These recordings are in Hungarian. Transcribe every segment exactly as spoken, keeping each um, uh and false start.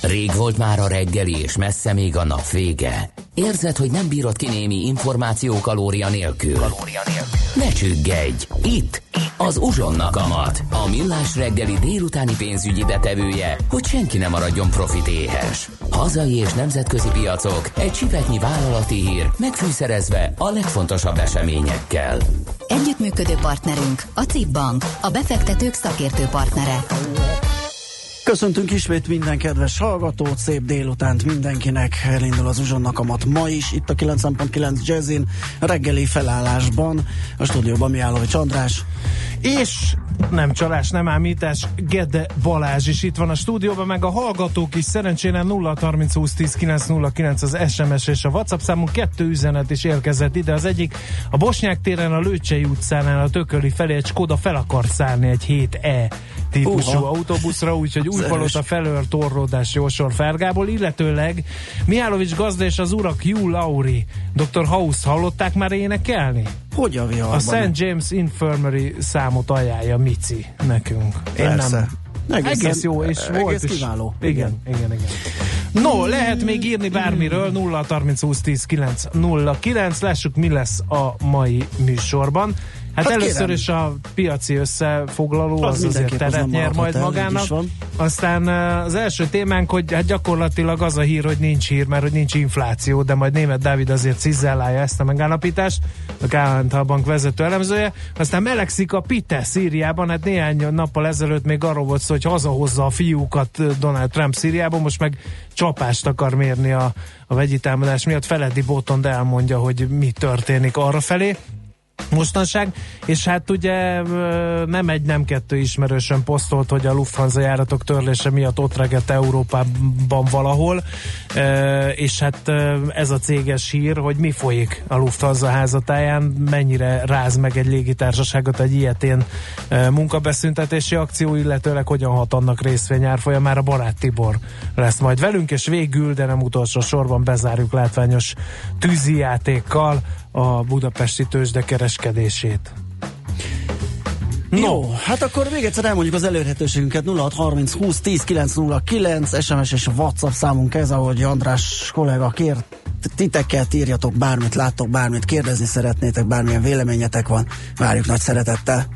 Rég volt már a reggeli, és messze még a nap vége. Érzed, hogy nem bírod ki némi információ kalória nélkül? Kalória nélkül. Ne csüggedj! Itt, az Uzsonna Kamat, a millás reggeli délutáni pénzügyi betevője, hogy senki ne maradjon profit éhes. Hazai és nemzetközi piacok, egy csipetnyi vállalati hír, megfűszerezve a legfontosabb eseményekkel. Együttműködő partnerünk a cé i bé Bank, a befektetők szakértő partnere. Köszöntünk ismét minden kedves hallgatót, szép délutánt mindenkinek, elindul az Uzsonna Kamat ma is, itt a kilencven pont kilenc Jazzin, reggeli felállásban, a stúdióban Mihálovics András. És nem csalás, nem ámítás, Gede Balázs is itt van a stúdióban, meg a hallgatók is szerencsére nulla harminc húsz tíz kilenc nulla kilenc az es em es és a WhatsApp számunk, kettő üzenet is érkezett ide, az egyik a Bosnyák téren a Lőcsei utcánál a Tököli felé egy Skoda fel akar szállni egy hét E típusú uh-ha. autóbuszra, úgyhogy Újpalota felől torlódás jósor Fergából, illetőleg Mihálovics gazda és az urak Hugh Laurie, doktor House hallották már énekelni? Hogy a viharban? A Saint James Infirmary számot ajánlja Mici nekünk. Én Persze. nem. Egész, egész jó, és egész volt is. Kiváló. Igen, igen, igen. igen. No, lehet még írni bármiről, nulla harminc húsz tíz kilenc nulla kilenc, lássuk mi lesz a mai műsorban. Hát, hát először kérem. Is a piaci összefoglaló az, az azért teret nyer majd el, magának. Aztán az első témánk, hogy hát gyakorlatilag az a hír, hogy nincs hír, mert hogy nincs infláció, de majd Németh Dávid azért cizellálja ezt a megállapítást, a ká en té Bank vezető elemzője. Aztán melegszik a Pite Szíriában, hát néhány nappal ezelőtt még arról volt szó, hogy hazahozza a fiúkat Donald Trump Szíriában, most meg csapást akar mérni a, a vegyi támadás miatt. Feledi Botond elmondja, hogy mi történik arrafelé mostanság, és hát ugye nem egy, nem kettő ismerősen posztolt, hogy a Lufthansa járatok törlése miatt ott regett Európában valahol, és hát ez a céges hír, hogy mi folyik a Lufthansa házatáján, mennyire ráz meg egy légitársaságot egy ilyetén munkabeszüntetési akció, illetőleg hogyan hat annak részvényárfolyamára. Barát Tibor lesz majd velünk, és végül, de nem utolsó sorban bezárjuk látványos tűzijátékkal a budapesti tőzsde kereskedését. No, Jó, hát akkor még egyszer elmondjuk az elérhetőségünket. Nulla hat harminc húsz tíz kilenc nulla kilenc es em es és WhatsApp számunk ez, ahogy András kollega kér titeket, írjatok bármit, láttok bármit, kérdezni szeretnétek, bármilyen véleményetek van, várjuk nagy szeretettel.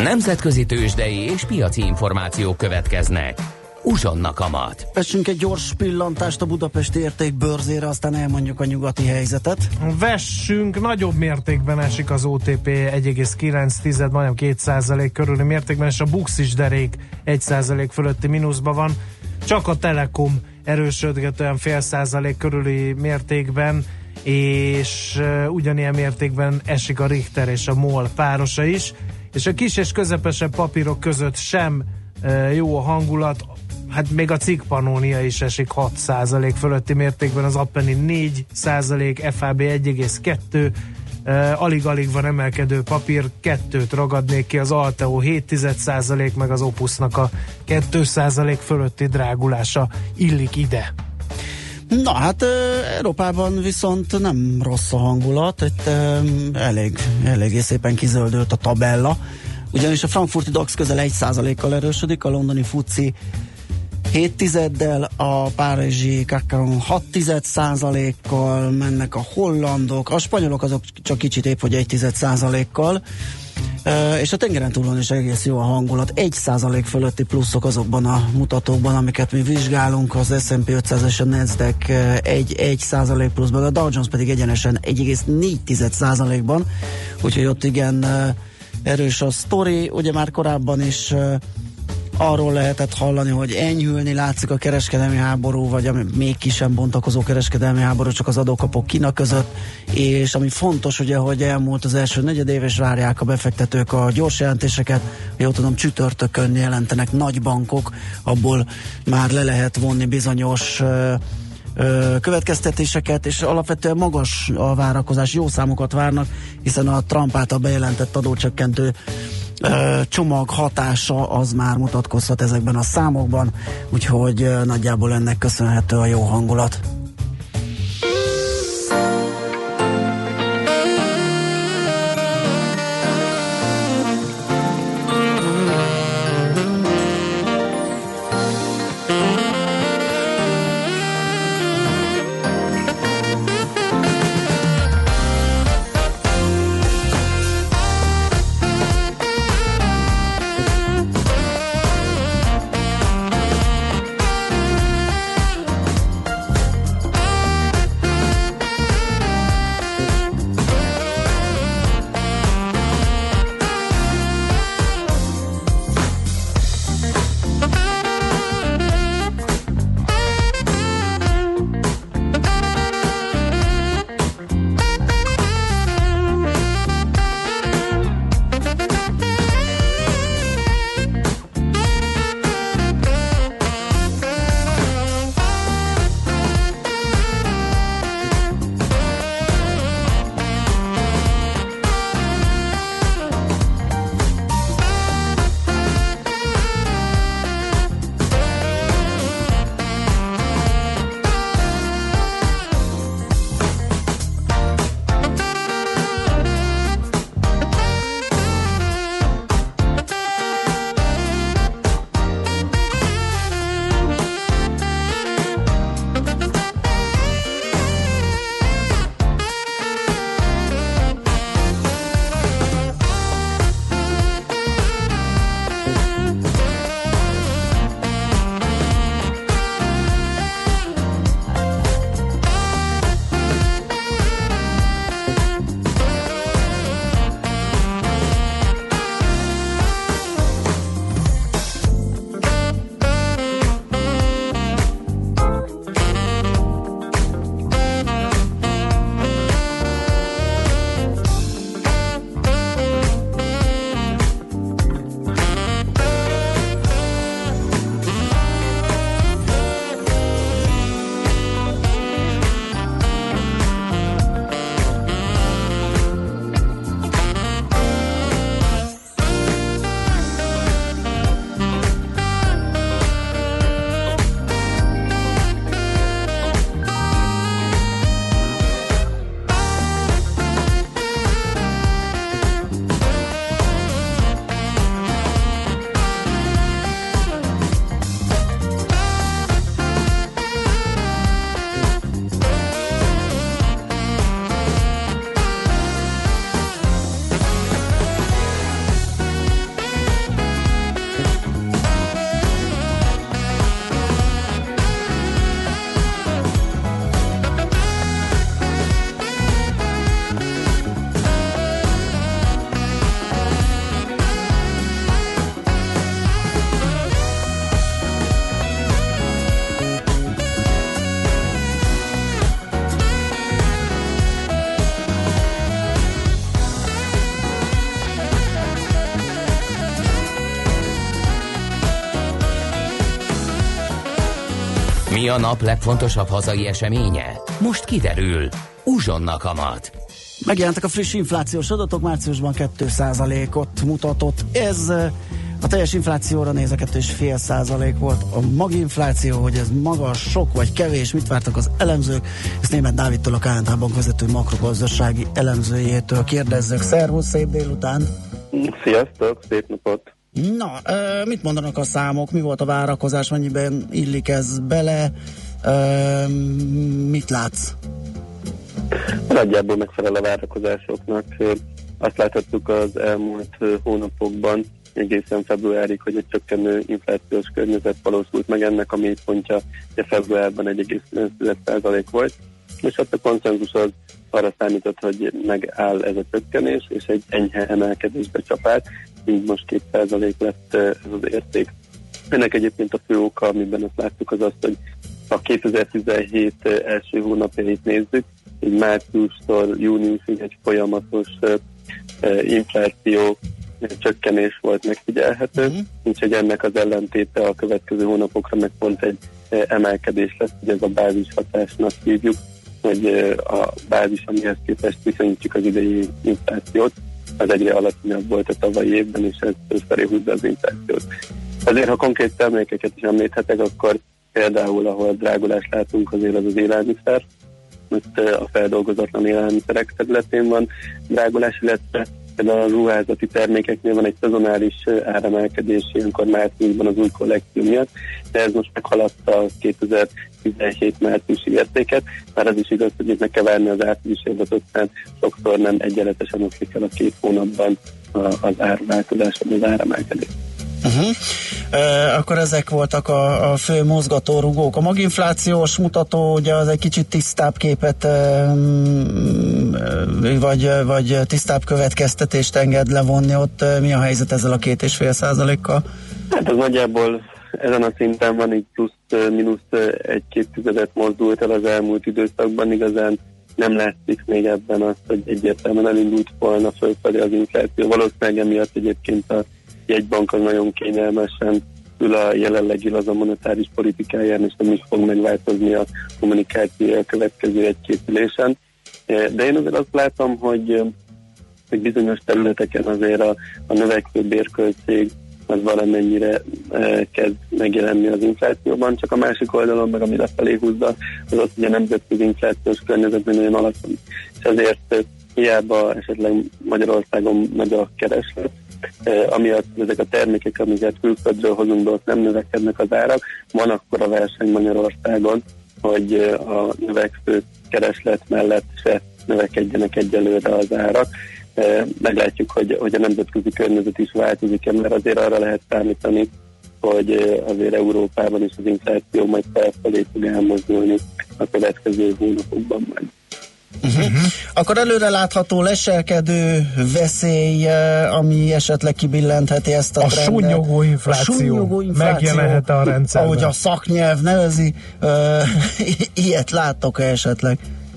Nemzetközi tőzsdei és piaci információk következnek. Uzsonna kamat. Vessünk egy gyors pillantást a budapesti értékbörzére, aztán elmondjuk a nyugati helyzetet. Vessünk, nagyobb mértékben esik az o té pé egy egész kilenc, majdnem két százalék körüli mértékben, és a Bux is derék egy százalék fölötti mínuszban van. Csak a Telekom erősödget olyan fél százalék körüli mértékben, és uh, ugyanilyen mértékben esik a Richter és a MOL párosa is, és a kis és közepesebb papírok között sem uh, jó a hangulat. Hát még a cikk Pannonia is esik hat százalék fölötti mértékben, az Appenin négy százalék, ef á bé egy egész kettő, uh, alig-alig van emelkedő papír, kettőt ragadnék ki, az Alteo hét százalék, meg az Opusnak a két százalék fölötti drágulása illik ide. Na hát Európában viszont nem rossz a hangulat, itt elég, eléggé szépen kizöldült a tabella, ugyanis a frankfurti DAX közel egy százalékkal erősödik, a londoni fuci hét tizeddel, a párizsi Kakaron hat százalékkal mennek a hollandok, a spanyolok azok csak kicsit épp, hogy egy százalékkal, Uh, és a tengeren túlon is egész jó a hangulat. Egy százalék fölötti pluszok azokban a mutatókban, amiket mi vizsgálunk, az es and pé ötszáz és a Nasdaq egy százalék pluszban, a Dow Jones pedig egyenesen egy egész négy százalékban, úgyhogy ott igen uh, erős a sztori. Ugye már korábban is uh, arról lehetett hallani, hogy enyhülni látszik a kereskedelmi háború, vagy ami még ki sem bontakozó kereskedelmi háború, csak az adókapok Kína között, és ami fontos, ugye, hogy elmúlt az első negyedév, és várják a befektetők a gyors jelentéseket, jól tudom, csütörtökön jelentenek nagy bankok, abból már le lehet vonni bizonyos ö, ö, következtetéseket, és alapvetően magas a várakozás, jó számokat várnak, hiszen a Trump által bejelentett adócsökkentő csomag hatása az már mutatkozhat ezekben a számokban, úgyhogy nagyjából ennek köszönhető a jó hangulat. Mi a nap legfontosabb hazai eseménye? Most kiderül. Uzsonna kamat. Megjelentek a friss inflációs adatok, márciusban két százalékot mutatott. Ez a teljes inflációra nézve két egész öt százalék volt. A maginfláció, hogy ez magas, sok vagy kevés, mit vártak az elemzők? Ezt Németh Dávidtól, a ká en té Bank vezető makrogazdasági elemzőjétől kérdezzük. Szervusz, szép délután! Sziasztok, szép napot! Na, mit mondanak a számok? Mi volt a várakozás? Mennyiben illik ez bele? Mit látsz? Nagyjából megfelel a várakozásoknak. Azt láthattuk az elmúlt hónapokban, egészen februárig, hogy egy csökkenő inflációs környezet valósult meg, ennek a mélypontja februárban egy egész kilenc százalék volt, és ott a konszenzus az arra számított, hogy megáll ez a csökkenés, és egy enyhe emelkedésbe csap át, így most két százalék lett ez az érték. Ennek egyébként a fő oka, amiben azt láttuk, az az, hogy a kétezer-tizenhét első hónapjait nézzük, így márciustól júniusig egy folyamatos uh, infláció csökkenés volt megfigyelhető, mm. úgyhogy ennek az ellentéte a következő hónapokra meg pont egy uh, emelkedés lesz, hogy ez a bázis hatásnak hívjuk, hogy uh, a bázis, amihez képest viszonyítjuk az idei inflációt, az egyre alacsonyabb volt a tavalyi évben, és ez fölfelé húzza az inflációt. Azért, ha konkrét termékeket is említhetek, akkor például, ahol drágulást látunk, azért az az élelmiszer, most a feldolgozatlan élelmiszerek területén van drágulás, illetve például a ruházati termékeknél van egy szezonális áremelkedés, ilyenkor márciusban az új kollekció miatt, de ez most meghaladta a kétezer-tizenhét márciusi értéket, már az is igaz, hogy itt meg kell várni az áprilisi adatot, mert sokszor nem egyenletesen oszlik el a két hónapban az árváltozás, vagy az áremelkedés. Uh-huh. Uh, akkor ezek voltak a, a fő mozgatórugók. A maginflációs mutató ugye az egy kicsit tisztább képet uh, vagy, vagy tisztább következtetést enged levonni ott. Uh, mi a helyzet ezzel a két és fél százalékkal? Hát az nagyjából ezen a szinten van, így plusz mínusz egy-két tizedet mozdult el az elmúlt időszakban, igazán nem látszik még ebben azt, hogy egyértelműen elindult volna fölfelé az infláció. Valószínűleg emiatt egyébként a jegybank az nagyon kényelmesen ül a jelenlegi laza monetáris politikáján, és nem is fog megváltozni a kommunikáció a következő egy-két ülésen. De én azért azt látom, hogy, hogy bizonyos területeken azért a, a növekvő bérköltség az valamennyire e, kezd megjelenni az inflációban, csak a másik oldalon meg, ami lefelé húzza, az az, hogy a nemzetközi inflációs környezetben nagyon alacsony. És ezért hiába esetleg Magyarországon nagy a kereslet, amiatt ezek a termékek, amiket külföldről hozunk be, ott nem növekednek az árak. Van akkor a verseny Magyarországon, hogy a növekvő kereslet mellett se növekedjenek egyelőre az árak. Meglátjuk, hogy, hogy a nemzetközi környezet is változik, mert azért arra lehet számítani, hogy azért Európában is az infláció majd felfelé fog elmozdulni a következő hónapokban majd. Uh-huh. Uh-huh. Akkor előre látható leselkedő veszély, ami esetleg kibillentheti ezt a, a trendet. Súnyogó infláció. A súnyogó infláció megjelenhet a rendszerben. Ahogy a szaknyelv nevezi, uh, ilyet láttok-e esetleg?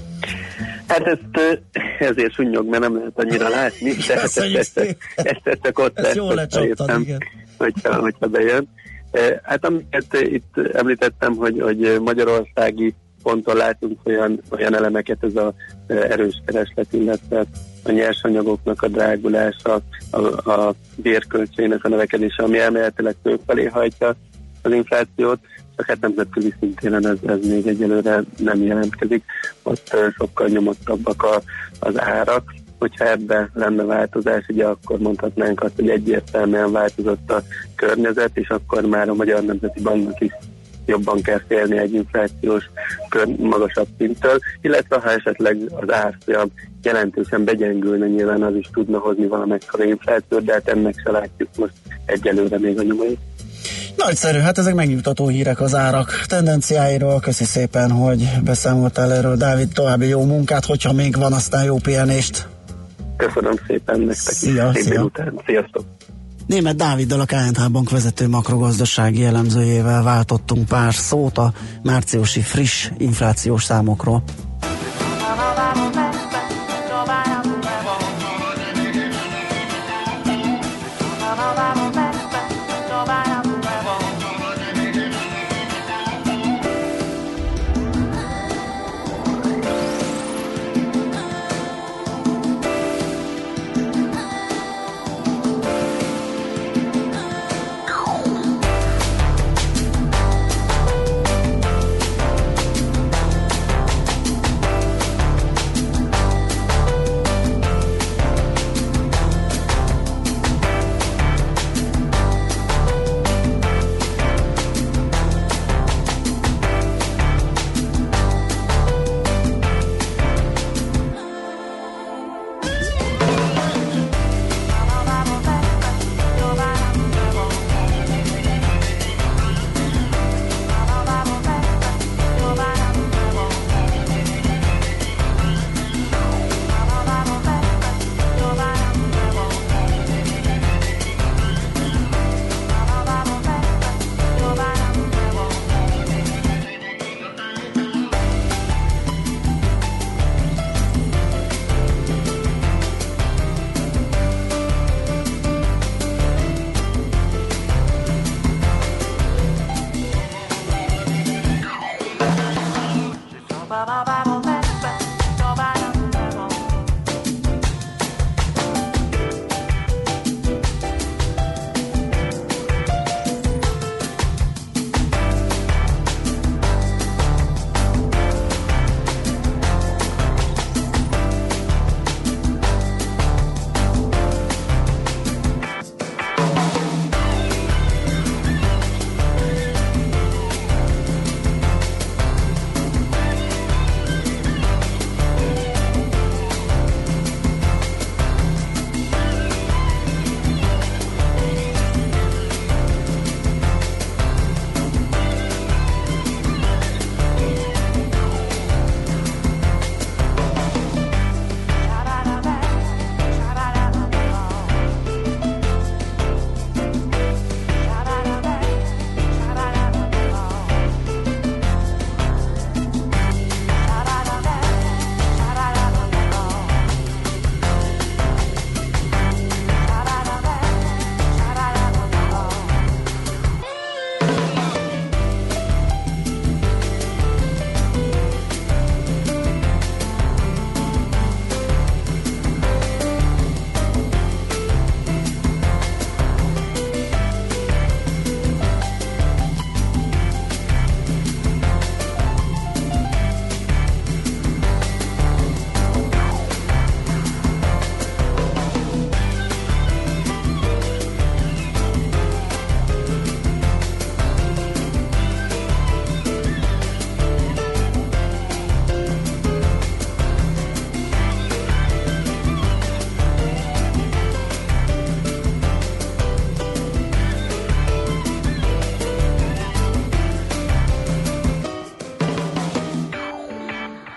Hát ezt ezért sunnyog, mert nem lehet annyira látni, de ezt, ezt, ezt, ezt csak ott lesz, hogyha, hogyha bejön. Hát amiket itt említettem, hogy, hogy magyarországi ponton látunk olyan, olyan elemeket, ez az erős kereslet, illetve a nyersanyagoknak a drágulása, a, a bérköltségnek a növekedése, ami elméletileg fölfelé hajtja az inflációt, csak hát nemzetközi szintéren ez, ez még egyelőre nem jelentkezik, ott sokkal nyomottabbak a, az árak. Hogyha ebben lenne változás, ugye akkor mondhatnánk azt, hogy egyértelműen változott a környezet, és akkor már a Magyar Nemzeti Banknak is jobban kell félni egy inflációs kör, magasabb szinttől, illetve ha esetleg az árfolyam jelentősen begyengülne, nyilván az is tudna hozni valamekkora inflációt, de hát ennek se látjuk most egyelőre még a nyomait. Nagyszerű, hát ezek megnyugtató hírek az árak tendenciáiról. Köszi szépen, hogy beszámoltál erről, Dávid, további jó munkát, hogyha még van, aztán jó pihenést. Köszönöm szépen nektek. Szia, is. szia. Után. Sziasztok. Németh Dáviddal, a ká en té Bank vezető makrogazdasági elemzőjével váltottunk pár szót a márciusi friss inflációs számokról.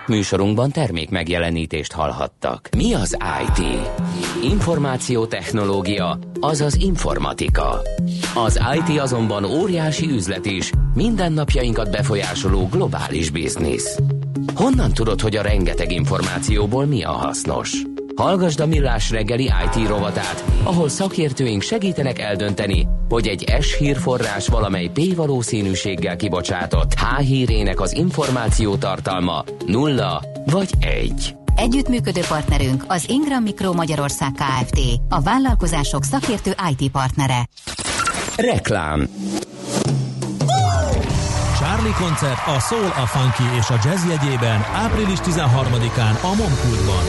Műsorunkban termék megjelenítést hallhattak. Mi az i té? Információtechnológia, azaz informatika. Az i té azonban óriási üzlet is, mindennapjainkat befolyásoló globális biznisz. Honnan tudod, hogy a rengeteg információból mi a hasznos? Hallgasd a Millás reggeli i té rovatát, ahol szakértőink segítenek eldönteni, hogy egy S-hírforrás valamely P-valószínűséggel kibocsátott H-hírének az információ tartalma nulla vagy egy. Együttműködő partnerünk az Ingram Micro Magyarország Kft. A vállalkozások szakértő i té partnere. Reklám. Charlie koncert a Soul, a Funky és a Jazz jegyében április tizenharmadikán a Momkultban.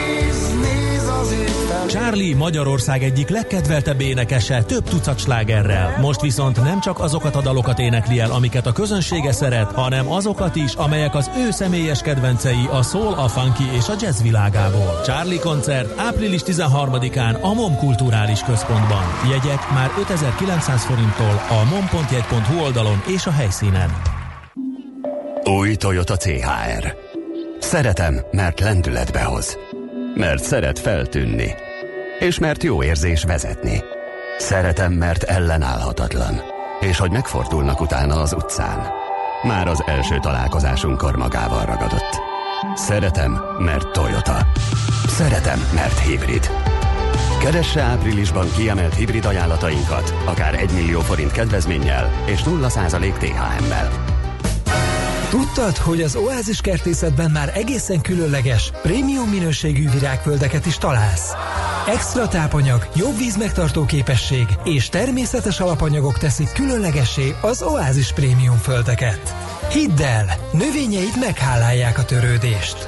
Charlie Magyarország egyik legkedveltebb énekese több tucat slágerrel. Most viszont nem csak azokat a dalokat énekli el, amiket a közönsége szeret, hanem azokat is, amelyek az ő személyes kedvencei a soul, a funky és a jazz világából. Charlie koncert április tizenharmadikán a MOM Kulturális Központban. Jegyek már ötezer-kilencszáz forinttól a mom pont jegy pont hu oldalon és a helyszínen. Új Toyota cé há er. Szeretem, mert lendületbe hoz. Mert szeret feltűnni. És mert jó érzés vezetni. Szeretem, mert ellenállhatatlan. És hogy megfordulnak utána az utcán. Már az első találkozásunkkor magával ragadott. Szeretem, mert Toyota. Szeretem, mert hibrid. Keresse áprilisban kiemelt hibrid ajánlatainkat, akár egy millió forint kedvezménnyel és nulla százalék té há emmel. Tudtad, hogy az Oázis kertészetben már egészen különleges, prémium minőségű virágföldeket is találsz? Extra tápanyag, jobb vízmegtartó képesség és természetes alapanyagok teszik különlegessé az Oázis prémium földeket. Hidd el, növényeid meghálálják a törődést.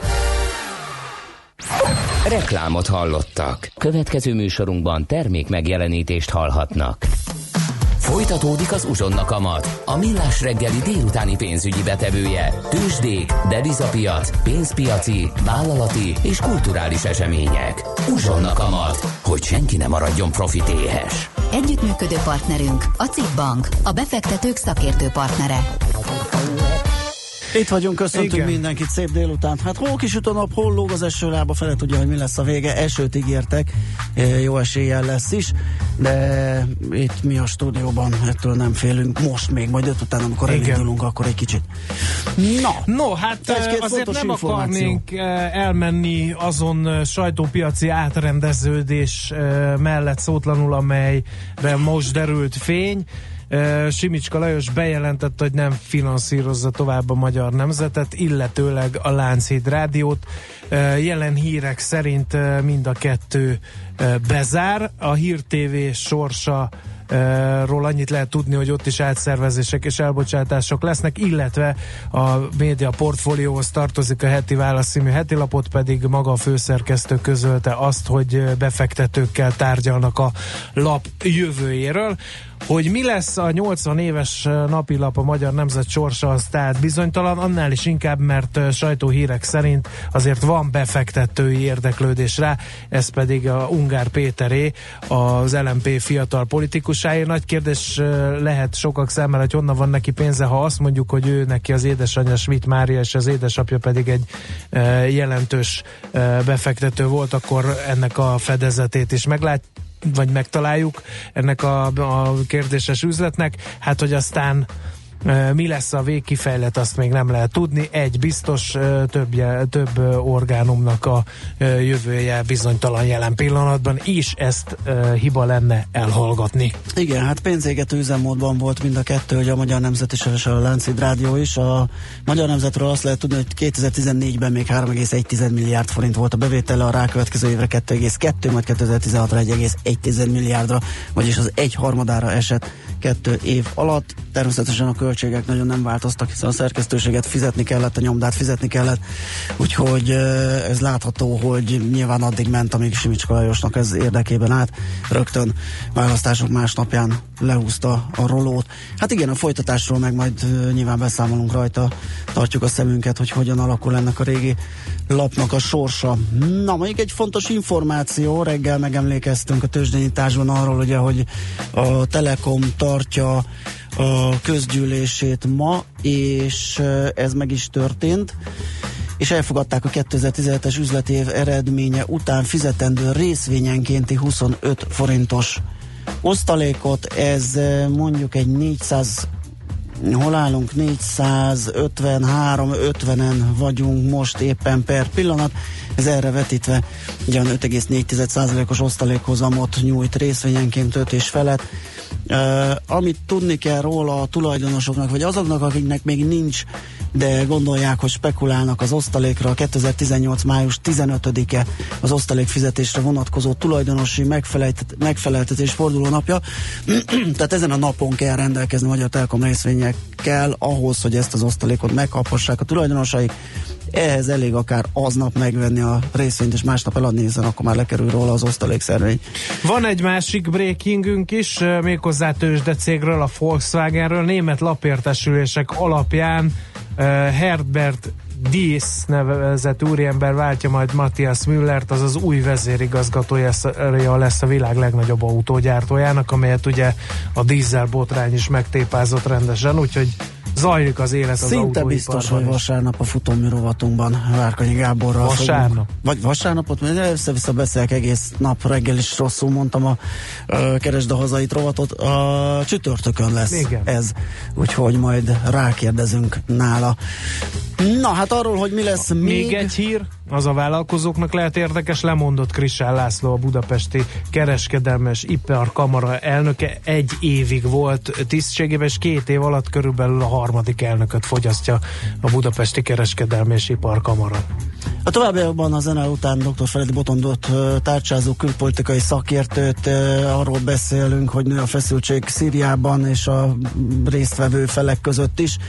Reklámot hallottak. Következő műsorunkban termék megjelenítést hallhatnak. Folytatódik az Uzsonna kamat, a Millás reggeli délutáni pénzügyi betevője, tőzsdék, devizapiac, pénzpiaci, vállalati és kulturális események. Uzsonna kamat, hogy senki ne maradjon profitéhes. Együttműködő partnerünk a CIP-bank, a befektetők szakértő partnere. Itt vagyunk, köszöntünk Igen. mindenkit, szép délután. Hát hol kisüt a nap, hol lóg az esőlába, fele tudja, hogy mi lesz a vége. Esőt ígértek, jó eséllyel lesz is, de itt mi a stúdióban ettől nem félünk. Most még, majd öt után, amikor Igen. elindulunk, akkor egy kicsit. Na, no, hát azért nem akarnénk elmenni azon sajtópiaci átrendeződés mellett szótlanul, amelyre most derült fény. Uh, Simicska Lajos bejelentette, hogy nem finanszírozza tovább a Magyar Nemzetet, illetőleg a Lánchíd Rádiót. Uh, jelen hírek szerint uh, mind a kettő uh, bezár. A Hír té vé sorsa ról annyit lehet tudni, hogy ott is átszervezések és elbocsátások lesznek, illetve a média portfólióhoz tartozik a Heti Válasz című hetilapot, pedig maga a főszerkesztő közölte azt, hogy befektetőkkel tárgyalnak a lap jövőjéről. Hogy mi lesz a nyolcvan éves napilap, a Magyar Nemzet sorsa, az tehát bizonytalan, annál is inkább, mert sajtóhírek szerint azért van befektetői érdeklődés rá, ez pedig a Ungár Péteré, az el em pé fiatal politikusáé. Nagy kérdés lehet sokak számára, hogy honnan van neki pénze, ha azt mondjuk, hogy ő neki az édesanyja Schmidt Mária, és az édesapja pedig egy jelentős befektető volt, akkor ennek a fedezetét is meglát, vagy megtaláljuk ennek a, a kérdéses üzletnek. Hát, hogy aztán e, mi lesz a végkifejlet, azt még nem lehet tudni. Egy biztos, e, több, több orgánumnak a e, jövője bizonytalan jelen pillanatban, és ezt e, hiba lenne elhallgatni. Igen, hát pénzégető üzemmódban volt mind a kettő, hogy a Magyar Nemzet és a Lánchíd Rádió is. A Magyar Nemzetről azt lehet tudni, hogy kétezer-tizennégyben még három egész egy milliárd forint volt a bevétele, a rákövetkező évre kettő egész kettő, majd kétezer-tizenhatra egy egész egy milliárdra, vagyis az egy harmadára esett kettő év alatt. Természetesen a költségek nagyon nem változtak, hiszen a szerkesztőséget fizetni kellett, a nyomdát fizetni kellett, úgyhogy ez látható, hogy nyilván addig ment, amíg Simicska Lajosnak ez érdekében állt. Rögtön választások másnapján lehúzta a rolót. Hát igen, a folytatásról meg majd nyilván beszámolunk rajta, tartjuk a szemünket, hogy hogyan alakul ennek a régi lapnak a sorsa. Na, még egy fontos információ, reggel megemlékeztünk a tőzsdenyításban arról, ugye, hogy a Telekom tartja a közgyűlését ma, és ez meg is történt. és elfogadták a kétezer-tizenhetes üzleti év eredménye után fizetendő részvényenkénti huszonöt forintos osztalékot. Ez mondjuk egy négyszáz, hol állunk? négyszázötvenhárom ötvenen vagyunk most éppen per pillanat. Ez erre vetítve ugyan öt egész négy százalékos osztalékhozamot nyújt részvényenként öt és felett. Uh, amit tudni kell róla a tulajdonosoknak, vagy azoknak, akiknek még nincs, de gondolják, hogy spekulálnak az osztalékra, a kétezer-tizennyolc május tizenötödike az osztalék fizetésre vonatkozó tulajdonosi megfeleltetés fordulónapja. Tehát ezen a napon kell rendelkezni Magyar Telekom részvényekkel ahhoz, hogy ezt az osztalékot megkaphassák a tulajdonosaik. Ehhez elég akár aznap megvenni a részvényt, és másnap eladni, hiszen akkor már lekerül róla az osztalékszervény. Van egy másik breakingünk is, méghozzá tőzsdecégről, a Volkswagenről. Német lapértesülések alapján uh, Herbert Diess nevezett úriember váltja majd Matthias Müllert, az az új vezérigazgatója lesz a világ legnagyobb autógyártójának, amelyet ugye a dízel botrány is megtépázott rendesen, úgyhogy zajlik az élet az autóiparban. Szinte biztos, hogy vasárnap a futómű rovatunkban Várkonyi Gáborral Vasárnap? Fogunk. Vagy vasárnapot, mert össze-vissza beszélek egész nap, reggel is rosszul mondtam a uh, Keresd a hazait rovatot. A csütörtökön lesz. Igen. Ez, úgyhogy majd rákérdezünk nála. Na, hát arról, hogy mi lesz még... Még egy hír, az a vállalkozóknak lehet érdekes, lemondott Krissán László, a budapesti kereskedelmi és iparkamara elnöke, egy évig volt tisztségében, és két év alatt körülbelül a harmadik elnököt fogyasztja a budapesti kereskedelmi és iparkamara. A továbbiakban a zene után dr. Feledi Botondot tárcsázó külpolitikai szakértőt, arról beszélünk, hogy nő a feszültség Szíriában és a résztvevő felek között is.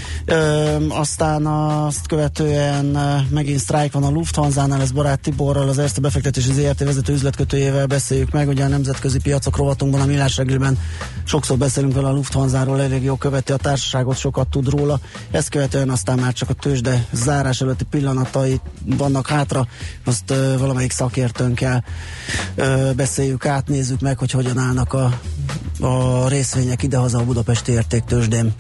Ö, aztán azt követően megint sztrájk van a Lufthansa-nál, ez Barát Tiborral, az Erste Befektetési zé er té vezető üzletkötőjével beszéljük meg, ugye a nemzetközi piacok rovatunkban, a Millás reggeliben sokszor beszélünk vele a Lufthansa-ról, elég jó követi a társaságot, sokat tud róla, ezt követően aztán már csak a tőzsde zárás előtti pillanatai vannak hátra, azt ö, valamelyik szakértőnkkel ö, beszéljük át, nézzük meg, hogy hogyan állnak a, a részvények idehaza a budapesti értéktőzsdén.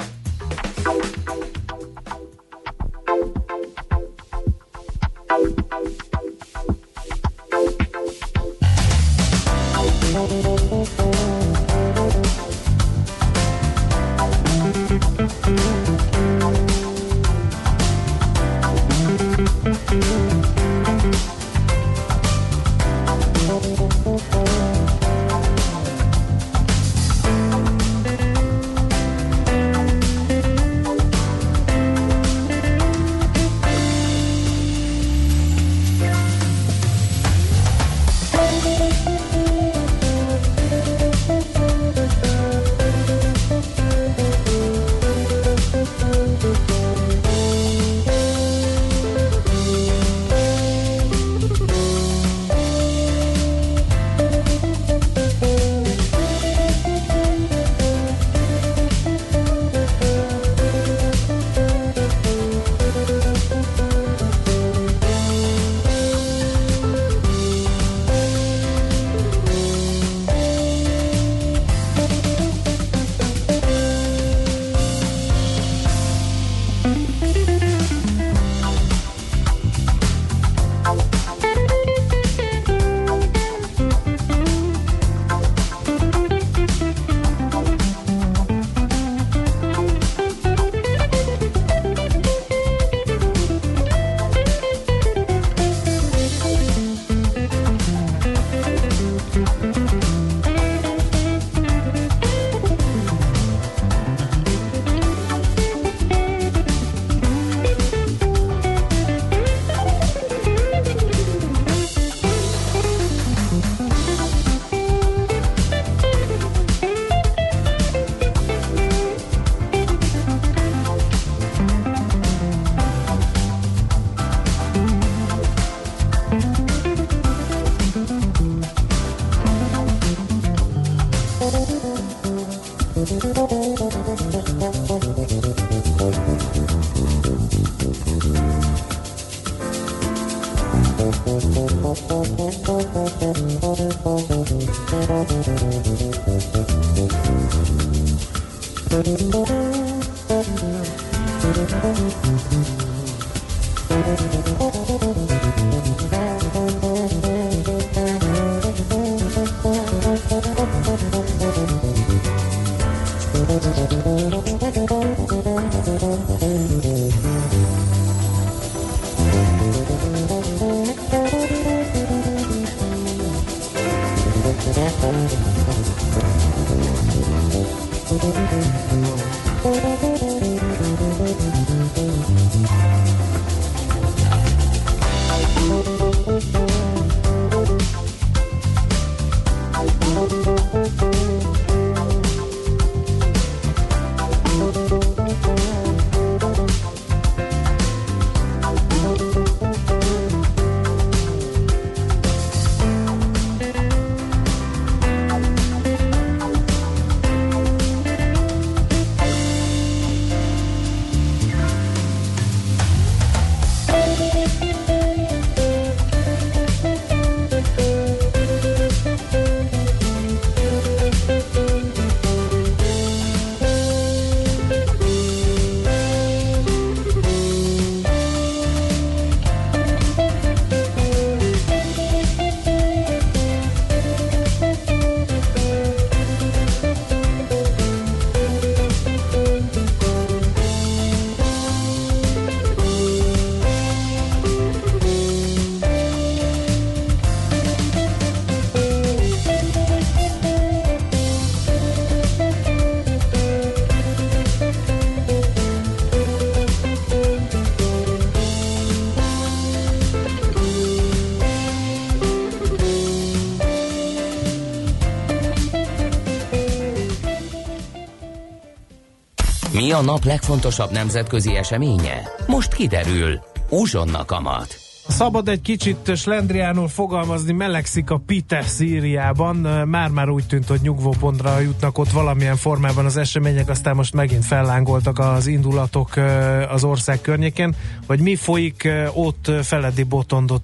Mi a nap legfontosabb nemzetközi eseménye? Most kiderül. Uzsonna kamat. Szabad egy kicsit slendriánul fogalmazni, melegszik a pite Szíriában. Már-már úgy tűnt, hogy nyugvópontra jutnak ott valamilyen formában az események, aztán most megint fellángoltak az indulatok az ország környékén. Hogy mi folyik ott, Feledi Botondot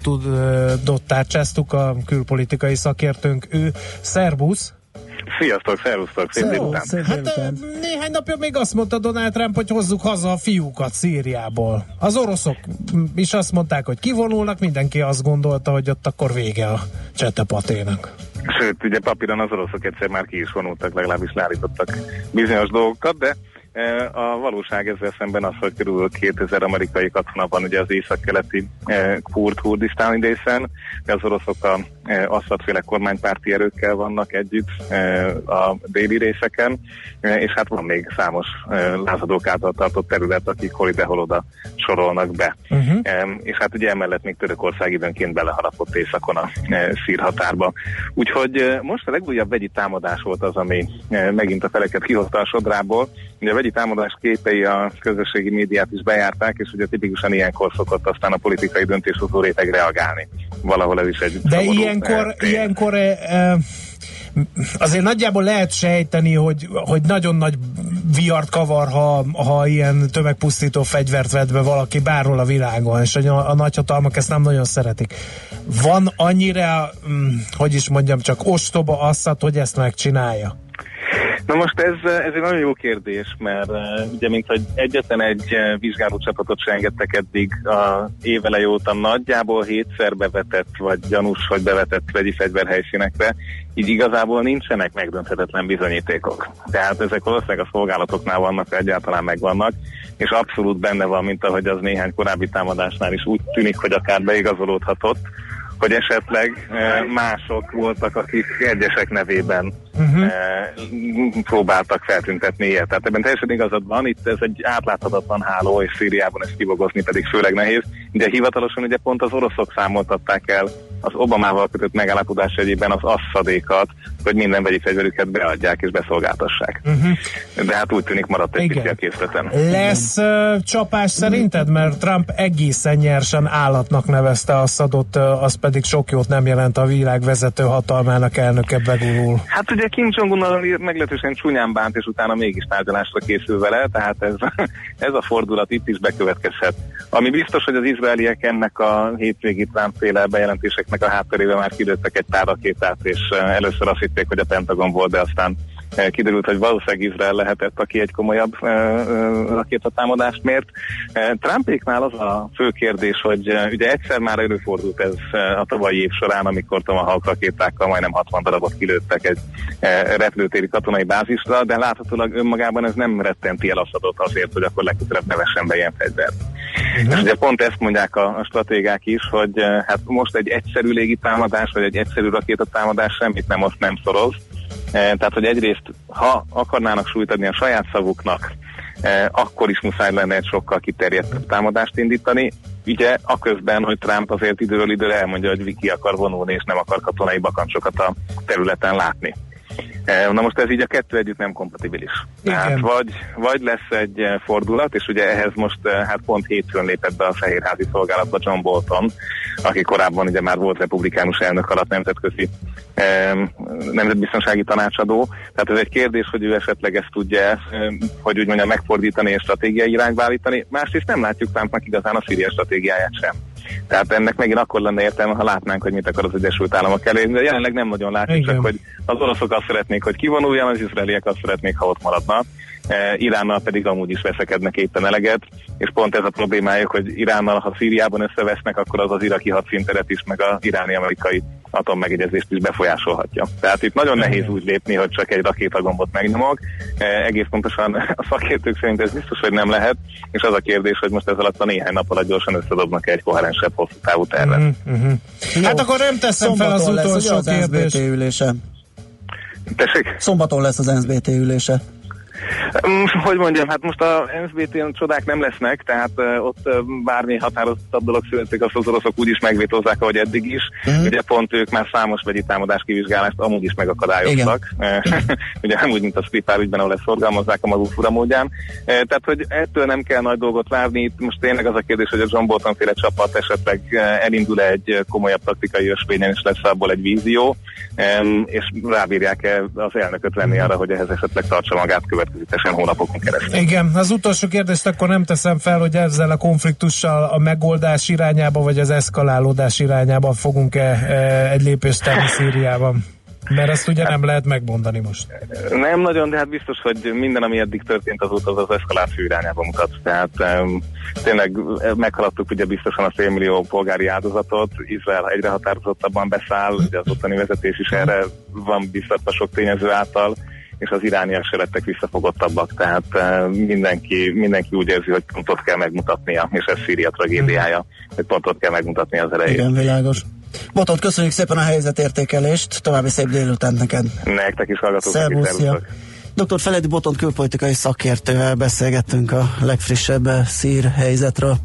tárcsáztuk, a külpolitikai szakértőnk, ő. Szerbusz! Sziasztok, szervusztok, szép délután. Hát néhány napja még azt mondta Donald Trump, hogy hozzuk haza a fiúkat Szíriából. Az oroszok is azt mondták, hogy kivonulnak, mindenki azt gondolta, hogy ott akkor vége a csetepaténak. Sőt, ugye papíron az oroszok egyszer már ki is vonultak, legalábbis leállítottak bizonyos dolgokat, de a valóság ezzel szemben az, hogy körülbelül kétezer amerikai katona van ugye az északkeleti kurd Kurdisztáni részen, az oroszok a Assad-féle kormánypárti erőkkel vannak együtt a déli részeken, és hát van még számos lázadók által tartott terület, akik hol ide, hol oda sorolnak be. Uh-huh. És hát ugye emellett még Törökország időnként beleharapott északon a szír határba. Úgyhogy most a legújabb vegyi támadás volt az, ami megint a feleket kihozta a sodrából. Ugye a vegyi támadás képei a közösségi médiát is bejárták, és ugye tipikusan ilyenkor szokott aztán a politikai döntéshozó réteg reagálni. Valahol ez is egy De szomorú, ilyenkor, eh, ilyenkor eh, azért nagyjából lehet sejteni, hogy, hogy nagyon nagy viart kavar, ha, ha ilyen tömegpusztító fegyvert vett be valaki bárhol a világon, és a, a nagyhatalmak ezt nem nagyon szeretik. Van annyira, hogy is mondjam, csak ostoba Assad, hogy ezt megcsinálja? Na most ez, ez egy nagyon jó kérdés, mert ugye mint hogy egyetlen egy vizsgálócsapatot se engedtek eddig a éveleje óta nagyjából hétszer bevetett, vagy gyanús, hogy bevetett vegyi fegyverhelyszínekre, így igazából nincsenek megdönthetetlen bizonyítékok. Tehát ezek valószínűleg a szolgálatoknál vannak, egyáltalán megvannak, és abszolút benne van, mint ahogy az néhány korábbi támadásnál is úgy tűnik, hogy akár beigazolódhatott, hogy esetleg mások voltak, akik egyesek nevében uh-huh. próbáltak feltüntetni ilyet. Tehát ebben teljesen igazad van, itt ez egy átláthatatlan háló, és Szíriában ezt kibogozni pedig főleg nehéz, de hivatalosan ugye pont az oroszok számoltatták el az Obamával kötött megállapodás egyében az Assadékat, hogy minden vegyi fegyverüket beadják és beszolgáltassák. Uh-huh. De hát úgy tűnik maradt egy kicsi a készleten. Lesz uh, csapás szerinted? Mert Trump egészen nyersen állatnak nevezte Assadot, uh, az pedig sok jót nem jelent a világ vezető hatalmának elnöke begurul. Hát ugye Kim Jong-un meglehetősen csúnyán bánt, és utána mégis tárgyalásra készül vele, tehát ez, ez a fordulat itt is bekövetkezhet. Ami biztos, hogy az izraeliek ennek a hétvégi Trump-féle bejelentéseknek a hátterében már kilőttek egy tárrakétát, és először azt hitték, hogy a Pentagon volt, de aztán kiderült, hogy valószínűleg Izrael lehetett, aki egy komolyabb rakétatámadást mért. Trumpéknál az a fő kérdés, hogy ugye egyszer már előfordult ez a tavalyi év során, amikor Tomahawk rakétákkal majdnem hatvan darabot kilőttek egy repülőtéri katonai bázisra, de láthatólag önmagában ez nem rettenti el Assadot azért, hogy akkor legközelebb ne vessen be ilyen fegyvert. Uh-huh. És ugye pont ezt mondják a, a stratégák is, hogy hát most egy egyszerű légitámadás, vagy egy egyszerű rakétatámadás semmit nem most nem szoroz. Tehát, hogy egyrészt, ha akarnának súlyt adni a saját szavuknak, akkor is muszáj lenne egy sokkal kiterjedtebb támadást indítani. Ugye, aközben, hogy Trump azért időről időre elmondja, hogy ki akar vonulni, és nem akar katonai bakancsokat a területen látni. Na most ez így a kettő együtt nem kompatibilis. Tehát vagy, vagy lesz egy fordulat, és ugye ehhez most hát pont hétfőn lépett be a Fehérházi Szolgálatba John Bolton, aki korábban ugye már volt republikánus elnök alatt nemzetközi eh, nemzetbiztonsági tanácsadó. Tehát ez egy kérdés, hogy ő esetleg ezt tudja, eh, hogy úgy mondjam, megfordítani és stratégiai irányba állítani. Másrészt nem látjuk Trumpnak igazán a Szíria stratégiáját sem. Tehát ennek megint akkor lenne értelme, ha látnánk, hogy mit akar az Egyesült Államok elérni, de jelenleg nem nagyon látjuk, igen. Csak hogy az oroszok azt szeretnék, hogy kivonuljan, az izraeliek azt szeretnék, ha ott maradna. E, Iránnal pedig amúgy is veszekednek éppen eleget, és pont ez a problémájuk, hogy Iránnal, ha Szíriában összevesznek, akkor az az iraki hadszínteret is, meg az iráni-amerikai atommegegyezést is befolyásolhatja. Tehát itt nagyon nehéz úgy lépni, hogy csak egy rakétagombot megnyomok. E, egész pontosan a szakértők szerint ez biztos, hogy nem lehet, és az a kérdés, hogy most ez alatt a néhány nap alatt gyorsan összedobnak egy koherensebb hosszú távú tervet. Mm-hmm. Hát akkor nem teszem fel az utolsó lesz, az kérdés. en es bé té ülése. Tessék? Szombaton lesz az en es bé té ülése. Hogy mondjam, hát most a en es bé té-n csodák nem lesznek, tehát uh, ott uh, bármi határozottabb dolog születik, azt az oroszok úgyis megvétózzák, ahogy eddig is. Uh-huh. Ugye pont ők már számos vegyi támadás kivizsgálást amúgy is megakadályoztak. Ugye nem úgy, mint a Skripal ügyben, ahol ezt szorgalmazzák a maguk fura módján. Uh, tehát, hogy ettől nem kell nagy dolgot várni. Itt most tényleg az a kérdés, hogy a John Bolton féle csapat esetleg uh, elindul egy komolyabb taktikai ösvényen, és lesz abból egy vízió, um, és rábírják-e az elnököt venni arra, hogy ehhez esetleg tartsa magát következetesen hónapokon keresztül. Igen, az utolsó kérdést akkor nem teszem fel, hogy ezzel a konfliktussal a megoldás irányába, vagy az eszkalálódás irányába fogunk-e e, egy lépést tenni Szíriában? Mert ezt ugye nem lehet megmondani most. Nem nagyon, de hát biztos, hogy minden, ami eddig történt, azóta az az eszkaláció irányába mutat. Tehát um, tényleg meghaladtuk ugye biztosan a félmillió polgári áldozatot, Izrael egyre határozottabban beszáll, ugye az ottani vezetés is erre van biztatva sok tényező által, és az irániak se lettek visszafogottabbak, tehát uh, mindenki, mindenki úgy érzi, hogy pontot kell megmutatnia, és ez Szíria tragédiája, hogy pontot kell megmutatni az erejét. Igen, világos. Botont, köszönjük szépen a helyzetértékelést, további szép délután neked. Nektek is hallgatók. Szervusz, doktor Feledi Botont külpolitikai szakértővel beszélgettünk a legfrissebb szír helyzetről.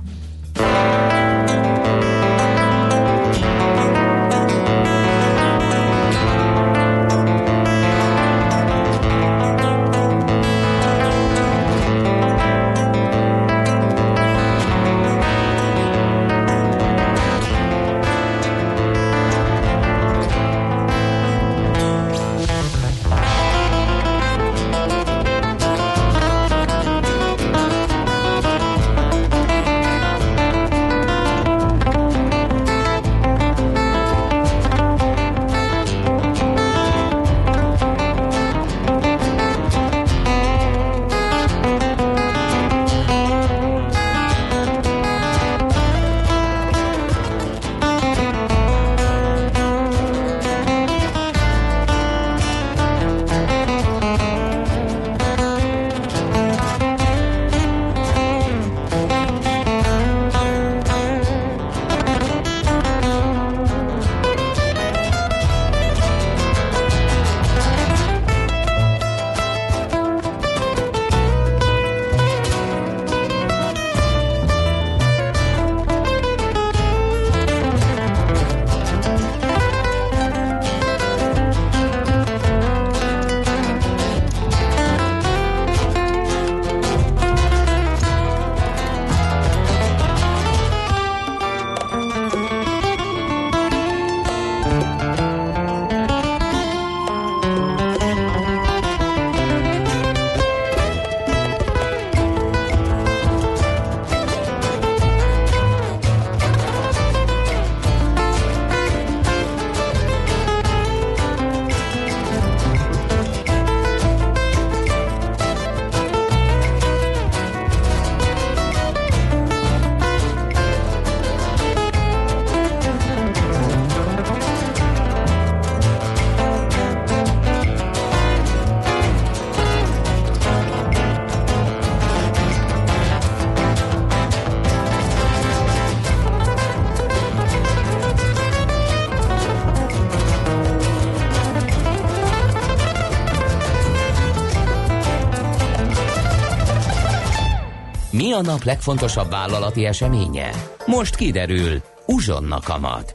Mi a nap legfontosabb vállalati eseménye? Most kiderül. Uzsonna kamat.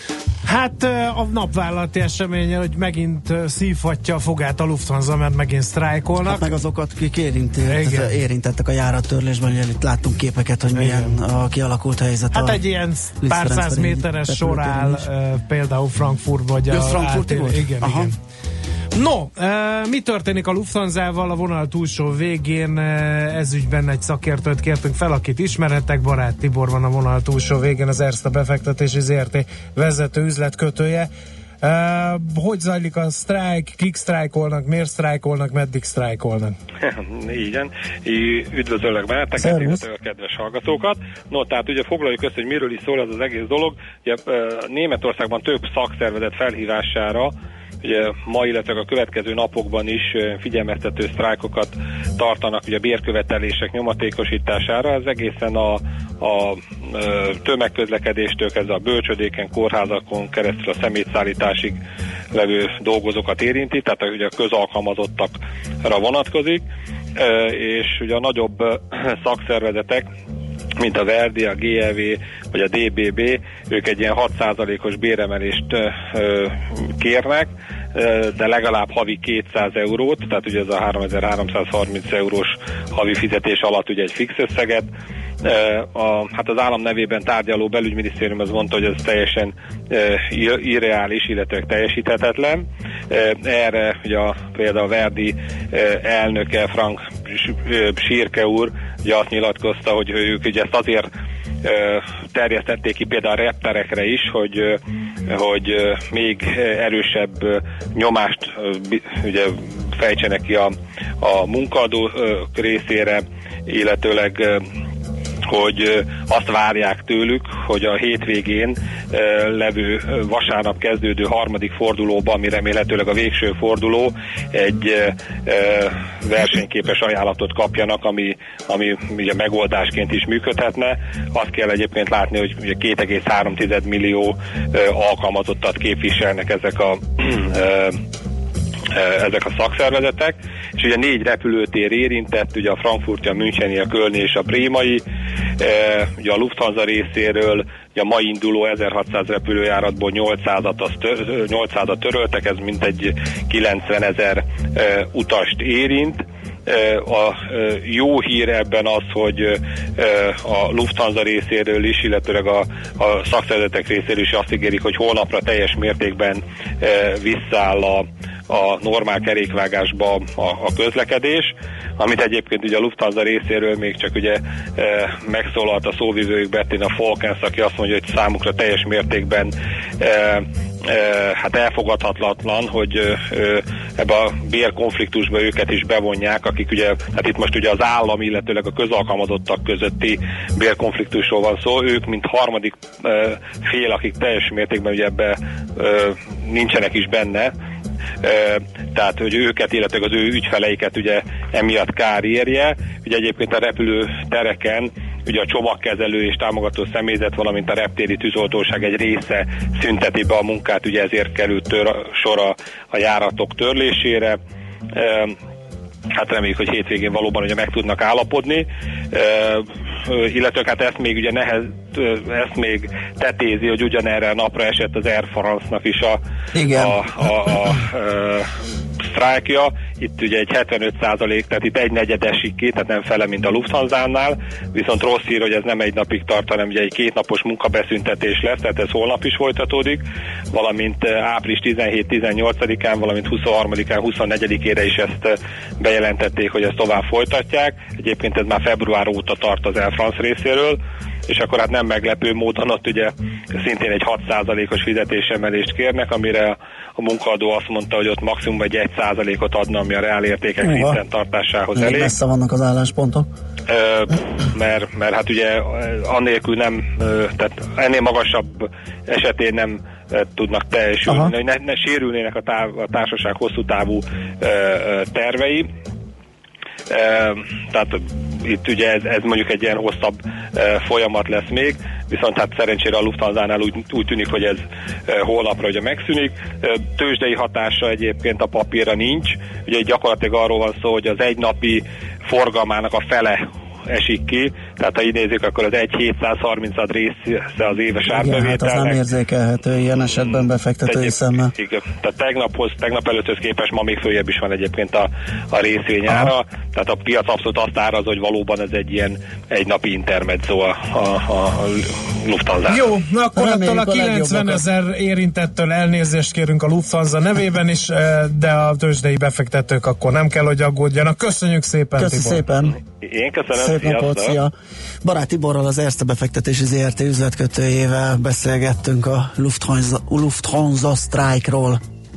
Hát a napvállalati eseménye, hogy megint szívhatja a fogát a Lufthansa, mert megint sztrájkolnak. Hát meg azokat, akik érintett, érintettek a járattörlésben, ugye itt láttunk képeket, hogy milyen a kialakult helyzet. Hát egy ilyen pár száz méteres sor áll, például Frankfurt vagy ja, a... Frankfurti volt? Igen, Aha. igen. No, e, mi történik a Lufthansa-val a vonal túlsó végén? Ez ügyben egy szakértőt kértünk fel, akit ismerhettek. Barát Tibor van a vonal túlsó végén, az Erste befektetési zé er té vezető üzletkötője. E, hogy zajlik a sztrájk? Kik sztrájkolnak? Miért sztrájkolnak? Meddig sztrájkolnak? Igen. Üdvözöllek benneteket, illetve a kedves hallgatókat. No, tehát ugye foglaljuk össze, hogy miről is szól ez az egész dolog. Ugye, Németországban több szakszervezet felhívására ugye ma, illetve a következő napokban is figyelmeztető sztrájkokat tartanak ugye bérkövetelések nyomatékosítására. Ez egészen a, a tömegközlekedéstől kezdve a bölcsödéken, kórházakon keresztül a szemétszállításig levő dolgozókat érinti, tehát ugye a közalkalmazottakra vonatkozik, és ugye a nagyobb szakszervezetek, mint a Verdi, a gé é vé vagy a dé bé bé, ők egy ilyen hat százalékos béremelést ö, kérnek, ö, de legalább havi kétszáz eurót, tehát ugye ez a háromezer-háromszázharminc eurós havi fizetés alatt ugye egy fix összeget. A, hát az állam nevében tárgyaló belügyminisztérium az mondta, hogy ez teljesen e, irreális, illetve teljesíthetetlen. E, erre ugye a, például a Verdi e, elnöke, Frank Sirke úr ugye azt nyilatkozta, hogy ők ugye ezt azért e, terjesztették ki például a rapperekre is, hogy, e, hogy e, még erősebb nyomást e, ugye fejtsenek ki a, a munkaadók részére, illetőleg e, hogy azt várják tőlük, hogy a hétvégén levő vasárnap kezdődő harmadik fordulóban, ami remélhetőleg a végső forduló, egy versenyképes ajánlatot kapjanak, ami, ami ugye megoldásként is működhetne. Azt kell egyébként látni, hogy két egész három millió alkalmazottat képviselnek ezek a ezek a szakszervezetek, és ugye négy repülőtér érintett, ugye a frankfurti, a müncheni, a kölni és a brémai, ugye a Lufthansa részéről ugye a mai induló ezerhatszáz repülőjáratból nyolcszázat, tör, nyolcszázat töröltek, ez mintegy kilencvenezer utast érint. A jó hír ebben az, hogy a Lufthansa részéről is, illetőleg a, a szakszervezetek részéről is azt ígérik, hogy holnapra teljes mértékben visszaáll a, a normál kerékvágásba a, a közlekedés, amit egyébként ugye a Lufthansa részéről még csak ugye megszólalt a szóvivőjük Bettina Volkens, aki azt mondja, hogy számukra teljes mértékben hát elfogadhatatlan, hogy ebbe a bérkonfliktusba őket is bevonják, akik ugye, hát itt most ugye az állam, illetőleg a közalkalmazottak közötti bérkonfliktusról van szó, ők mint harmadik fél, akik teljes mértékben ugye ebbe nincsenek is benne, tehát hogy őket, illetve az ő ügyfeleiket ugye emiatt kár érje. Ugye egyébként a repülőtereken ugye a csomagkezelő és támogató személyzet, valamint a reptéri tűzoltóság egy része szünteti be a munkát, ugye ezért került tör, sor a, a járatok törlésére. Hát reméljük, hogy hétvégén valóban ugye meg tudnak állapodni, illetve hát ezt még ugye nehez, ezt még tetézi, hogy ugyanerre a napra esett az Air France-nak is a, a, a, a, a sztrájkja. Itt ugye egy hetvenöt százalék, tehát itt egy negyed esik ki, tehát nem fele, mint a Lufthansa-nál, viszont rossz hír, hogy ez nem egy napig tart, hanem ugye egy kétnapos munkabeszüntetés lesz, tehát ez holnap is folytatódik, valamint április tizenhét-tizennyolcadikán, valamint huszonharmadikán, huszonnegyedikére is ezt bejelentették, hogy ezt tovább folytatják. Egyébként ez már február óta tart az Air France részéről, és akkor hát nem meglepő módon ott ugye szintén egy hat százalékos fizetésemelést kérnek, amire a munkaadó azt mondta, hogy ott maximum egy egy százalékot adna, ami a reálértékek szinten tartásához elég. Messze vannak az álláspontok. Ö, mert, mert hát ugye annélkül nem, tehát ennél magasabb esetén nem tudnak teljesülni, hogy ne, ne sérülnének a, táv, a társaság hosszú távú ö, ö, tervei. Uh, tehát itt ugye ez, ez mondjuk egy ilyen hosszabb uh, folyamat lesz még, viszont hát szerencsére a Lufthansa-nál úgy, úgy tűnik, hogy ez uh, holnapra ugye megszűnik. Uh, tőzsdei hatása egyébként a papírra nincs, ugye gyakorlatilag arról van szó, hogy az egynapi forgalmának a fele esik ki, tehát ha így nézzük, akkor az egy hétszázharmincad része az éves árbevételnek. Igen, hát az nem érzékelhető ilyen esetben befektetői szemmel. Igen, tehát tegnaphoz, tegnap előtthöz képest ma még följebb is van egyébként a, a részvényára, tehát a piac abszolút azt áraz, hogy valóban ez egy ilyen egynapi intermezzo a, a, a Lufthansa. Jó, na akkor attól a kilencvenezer érintettől elnézést kérünk a Lufthansa nevében is, de a tőzsdei befektetők akkor nem kell, hogy aggódjanak. Köszönjük szépen, Köszönjük szépen. Én köszönöm. Szép napot, szia. Barát Tiborral, az Erste befektetési zé er té üzletkötőjével beszélgettünk a Lufthansa, Lufthansa sztrájkról.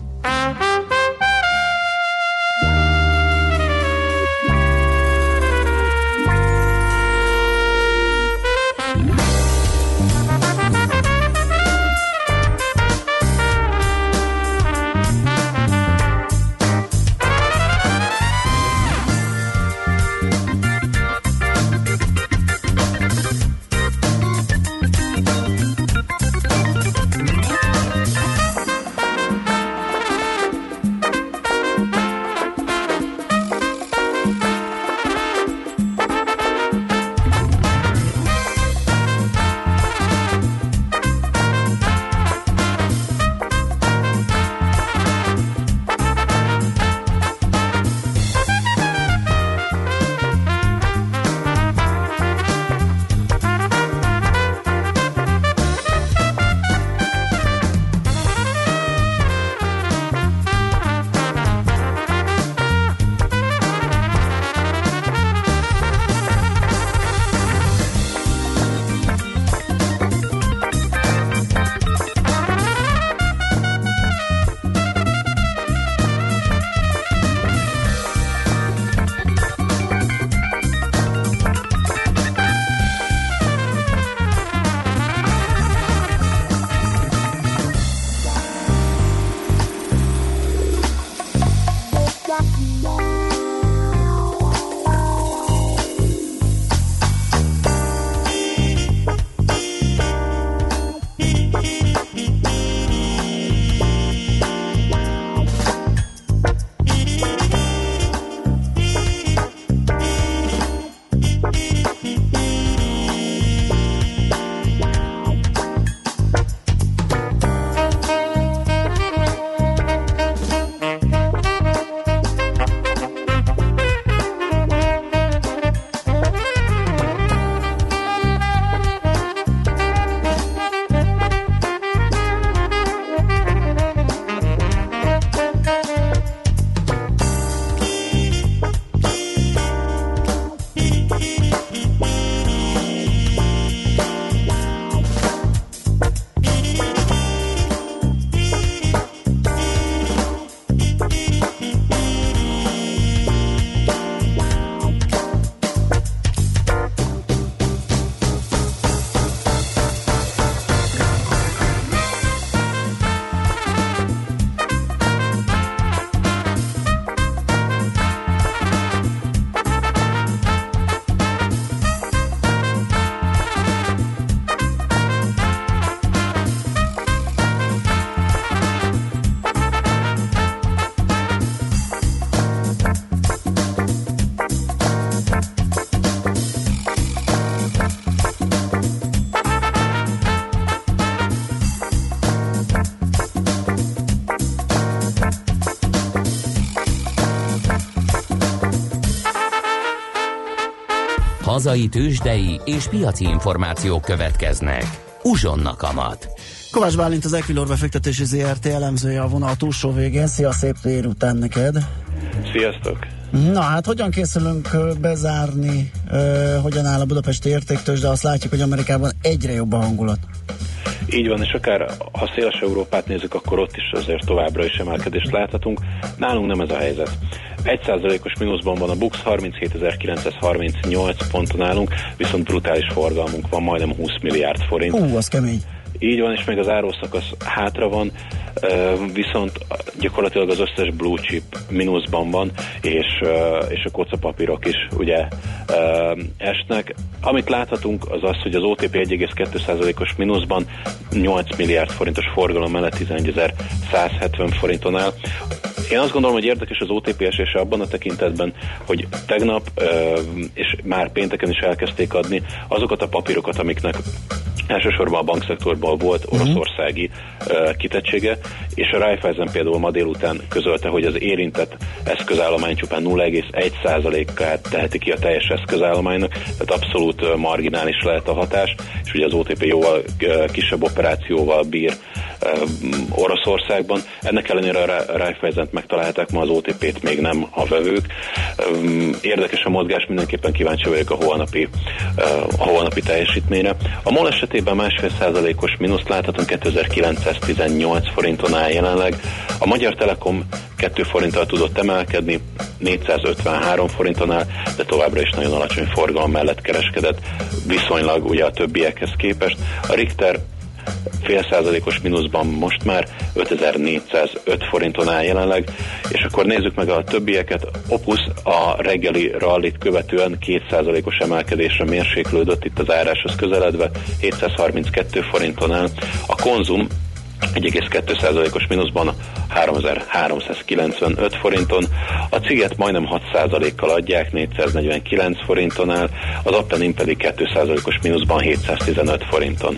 Hazai tőzsdei és piaci információk következnek. Uzsonna kamat. Kovács Bálint, az Equilor befektetési zé er té elemzője a vonal túlsó végén. Szia, szép délután neked! Sziasztok! Na hát, hogyan készülünk bezárni, uh, hogyan áll a budapesti értéktőzsde, de azt látjuk, hogy Amerikában egyre jobb a hangulat. Így van, és akár ha széles Európát nézzük, akkor ott is azért továbbra is emelkedést láthatunk. Nálunk nem ez a helyzet. egy százalékos mínuszban van a BUX, harminchét.kilencszázharmincnyolc ponton állunk, viszont brutális forgalmunk van, majdnem húsz milliárd forint. Hú, az kemény. Így van, és még az árószakasz hátra van, viszont gyakorlatilag az összes blue chip mínuszban van, és, és a kocapapírok is ugye esnek. Amit láthatunk, az az, hogy az o té pé egy egész kettő százalékos mínuszban nyolc milliárd forintos forgalom mellett tizenegyezer-százhetven forinton áll. Én azt gondolom, hogy érdekes az o té pé esése abban a tekintetben, hogy tegnap és már pénteken is elkezdték adni azokat a papírokat, amiknek elsősorban a bankszektorban volt oroszországi uh, kitettsége, és a Raiffeisen például ma délután közölte, hogy az érintett eszközállomány csupán nulla egész egy százalékát teheti ki a teljes eszközállománynak, tehát abszolút uh, marginális lehet a hatás, és ugye az o té pé jóval uh, kisebb operációval bír uh, Oroszországban. Ennek ellenére a Raiffeisent megtalálták, ma az o té pét még nem a vevők. Um, érdekes a mozgás, mindenképpen kíváncsi vagyok a holnapi, uh, a holnapi teljesítményre. A MOL esetében másfél százalékos mínuszt láthatunk, kétezer-kilencszáztizennyolc forinton áll jelenleg. A Magyar Telekom két forinttal tudott emelkedni, négyszázötvenhárom forinton áll, de továbbra is nagyon alacsony forgalom mellett kereskedett, viszonylag ugye a többiekhez képest. A Richter fél százalékos mínuszban most már ötezer-négyszázöt forinton áll jelenleg, és akkor nézzük meg a többieket. Opus a reggeli rallit követően két százalékos emelkedésre mérséklődött itt az áráshoz közeledve, hétszázharminckettő forinton áll. A Konzum egy egész kettő százalékos mínuszban háromezer-háromszázkilencvenöt forinton, a Ciget majdnem hat százalékkal adják, négyszáznegyvenkilenc forinton áll, az Appenin pedig két százalékos mínuszban hétszáztizenöt forinton.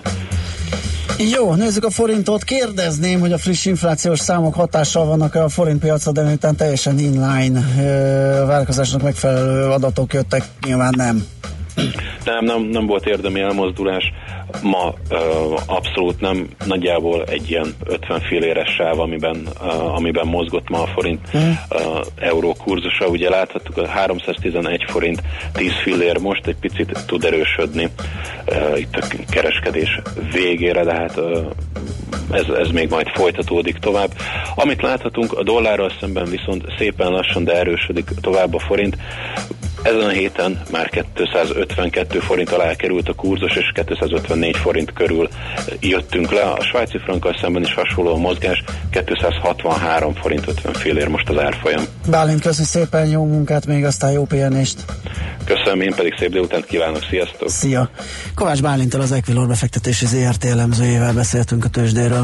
Jó, nézzük a forintot. Kérdezném, hogy a friss inflációs számok hatással vannak-e a forintpiacra, de miután teljesen inline a várakozásnak megfelelő adatok jöttek, nyilván nem. Nem, nem, nem volt érdemi elmozdulás. Ma uh, abszolút nem, nagyjából egy ilyen ötven filléres sáv, amiben, uh, amiben mozgott ma a forint uh, euró kurzusa. Ugye láthattuk, a háromszáztizenegy forint tíz fillér most egy picit tud erősödni uh, itt a kereskedés végére, de hát uh, ez, ez még majd folytatódik tovább. Amit láthatunk, a dollárral szemben viszont szépen lassan, de erősödik tovább a forint. Ezen a héten már kétszázötvenkettő forint alá került a kurzus, és kétszázötvennégy forint körül jöttünk le. A svájci frankkal szemben is hasonló a mozgás, kétszázhatvanhárom forint ötven fillér most az árfolyam. Bálint, köszi szépen, jó munkát, még aztán jó pihenést. Köszönöm, én pedig szép délutánt kívánok, sziasztok! Szia! Kovács Bálinttal, az Equilor befektetési zé er té elemzőjével beszéltünk a tőzsdéről.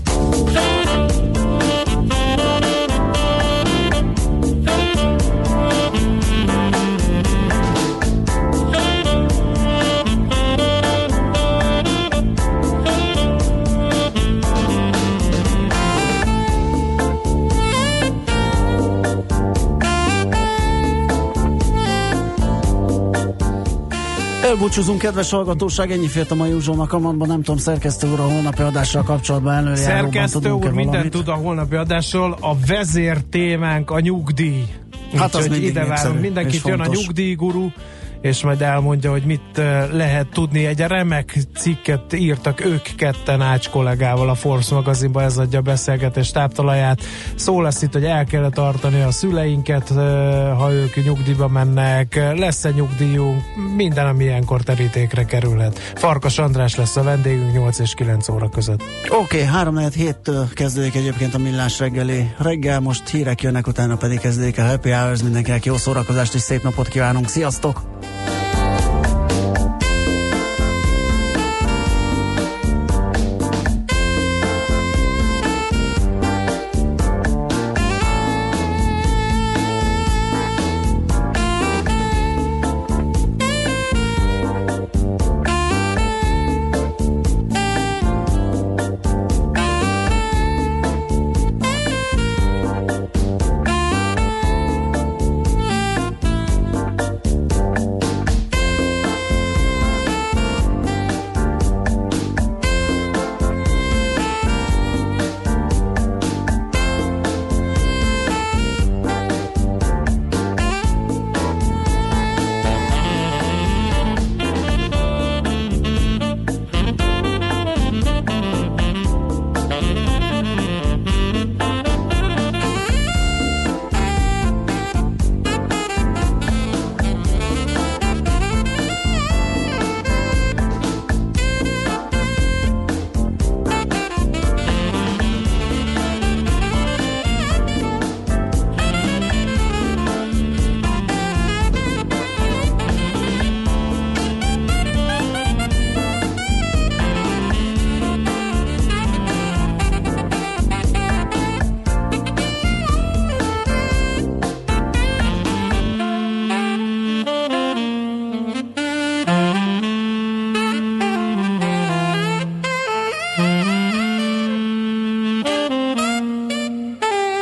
Elbúcsúzunk, kedves hallgatóság, ennyi fért a mai Uzsónak Amatban, nem tudom, szerkesztő úr a holnapi adással kapcsolatban előjáróban szerkesztő úr mindent tud a holnapi adásról, a vezér témánk a nyugdíj. Hát az mindig ide várunk, mindenkit jön a nyugdíjguru, és majd elmondja, hogy mit lehet tudni. Egy remek cikket írtak ők ketten Ács kollégával a Forbes magazinban, ez adja a beszélgetés táptalaját. Szó lesz itt, hogy el kell tartani a szüleinket, ha ők nyugdíjba mennek, lesz-e nyugdíjunk, minden, ami ilyenkor terítékre kerülhet. Farkas András lesz a vendégünk nyolc és kilenc óra között. Oké, okay, három negyven héttől kezdődik egyébként a Millás reggeli reggel, most hírek jönnek, utána pedig kezdődik a Happy Hours, mindenkinek jó szórakozást és szép napot kívánunk, sziasztok!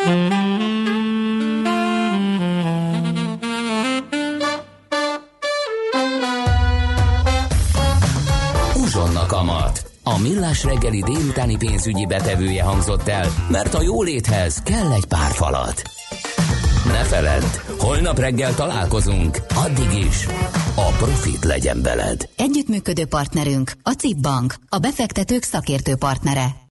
Uzsonna kamat. A Millás reggeli délutáni pénzügyi betevője hangzott el, mert a jóléthez kell egy pár falat. Ne feledd, holnap reggel találkozunk, addig is a profit legyen veled. Együttműködő partnerünk a cé i pé Bank, a befektetők szakértő partnere.